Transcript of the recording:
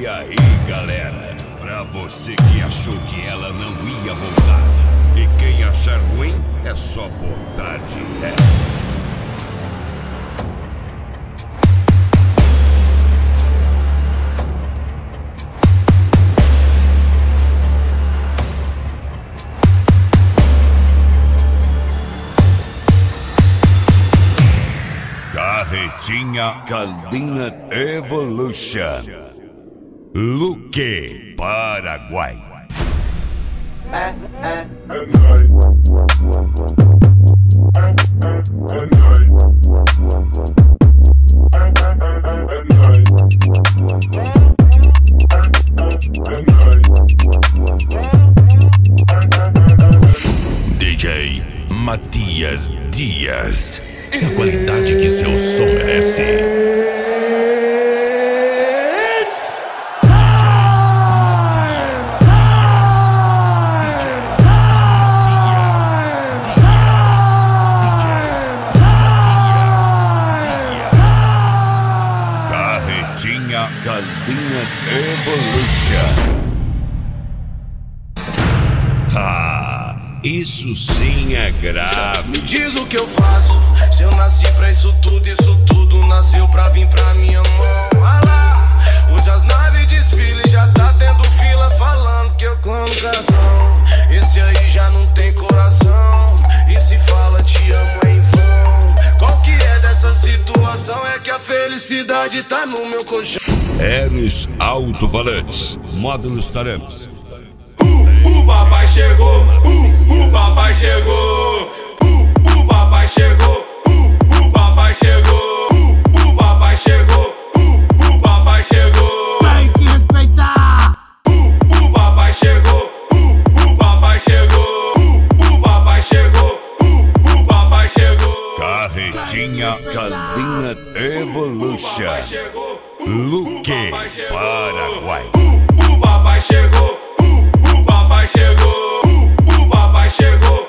E aí, galera, pra você que achou que ela não ia voltar, e quem achar ruim é só botar de ré. Carretinha Caldina Evolution, Luque, Paraguai. DJ Matias Dias, a qualidade que seu som merece. Carretinha Caldina Evolution. Isso sim é grave. Me diz o que eu faço. Se eu nasci pra isso tudo nasceu pra vir pra minha mão. Ah lá, hoje as naves desfilam, já tá tendo fila falando que eu clamo casão. Esse aí já não tem coração, e se fala te amo é em vão. Qual que é dessa situação? É que a felicidade tá no meu colchão. Eros Alto-Falantes, Módulos Taramps. O papai chegou, o papai chegou, o papai chegou, o papai chegou, o papai chegou, o papai chegou. Tem que respeitar. O papai chegou, o papai chegou, o papai chegou, o papai chegou. Carretinha Caldina Evolution, Luque, Paraguai. O papai chegou, o papai chegou, o papai chegou.